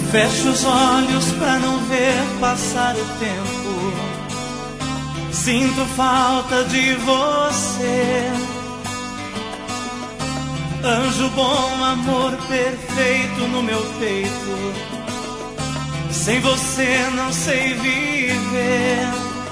Fecho os olhos pra não ver passar o tempo. Sinto falta de você. Anjo bom, amor perfeito no meu peito. Sem você não sei viver.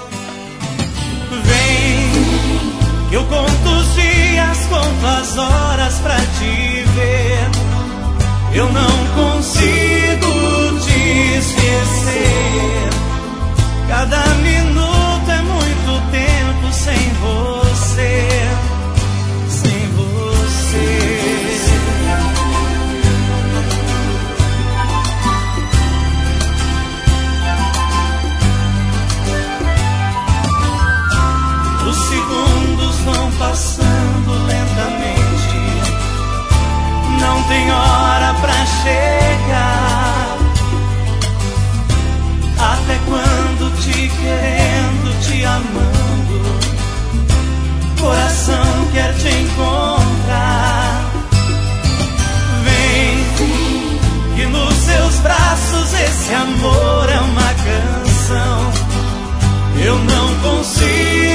Vem, eu conto os dias, conto as horas pra te ver. Eu não consigo te esquecer. Cada minuto é muito tempo sem você. Sem você. Os segundos vão passando lentamente. Não tem hora pra chegar. Até quando te querendo, te amando, coração quer te encontrar. Vem, que nos seus braços esse amor é uma canção. Eu não consigo